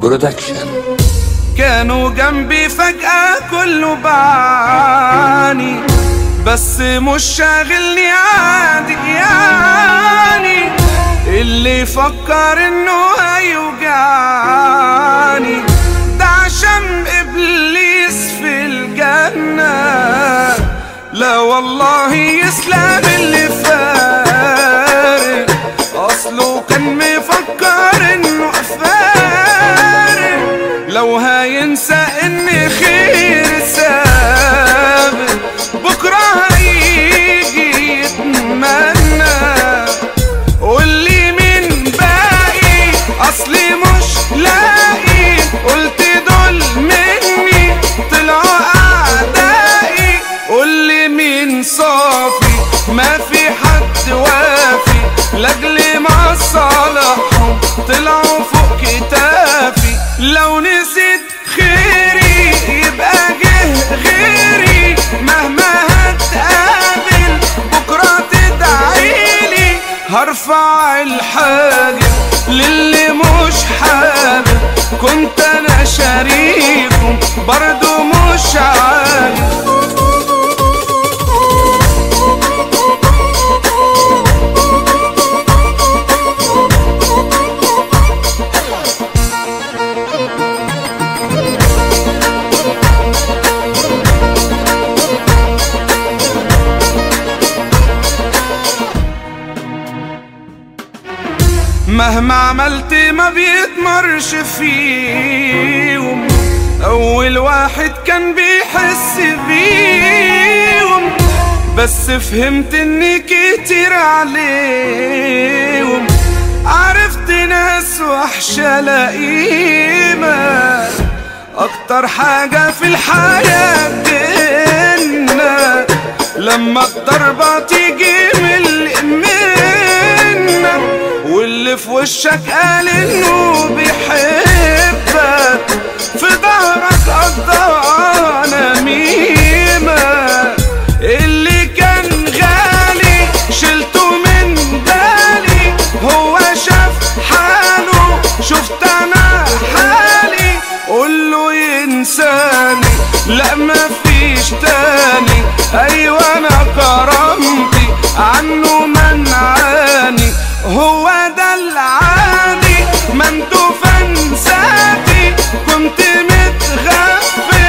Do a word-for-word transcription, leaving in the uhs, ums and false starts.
برودكشن. كانوا جنبي فجأة كله بعاني، بس مش شاغلني عادي يعني. اللي يفكر انه هيوجعني ده عشان ابليس في الجنة. لا والله يسلم اللي فارق، اصله كان مفكر انه فارق. لو هينسى ان خير سابق بكره هيجي يتمنى. قولي مين باقي اصلي مش لاقي، قلت دول مني طلعوا اعدائي. قولي مين صافي ما في حد وافي، لاجل مصالحهم طلعوا فوق كتافي. لو نسيت خيري يبقى جه غيري، مهما هتقابل بكرة تدعيلي. هرفع الحاجب للي مش حابب، كنت انا شريكهم برضو مش عارف. مهما عملت ما بيتمرش فيهم، اول واحد كان بيحس بيهم. بس فهمت اني كتير عليهم، عرفت ناس وحشة لئيمة. اكتر حاجة في الحياة جنة لما الضربة تيجي من منا، واللي في وشك قال انه بيحبك في ظهرك قضانا ميمة. اللي كان غالي شلته من بالي، هو شاف حاله شفت انا حالي. قوله ينساني لا مفيش تاني، ايوه انا كرامتي عنه منعاني. هو ده العادي ما انتو فانساتي، كنت متغفل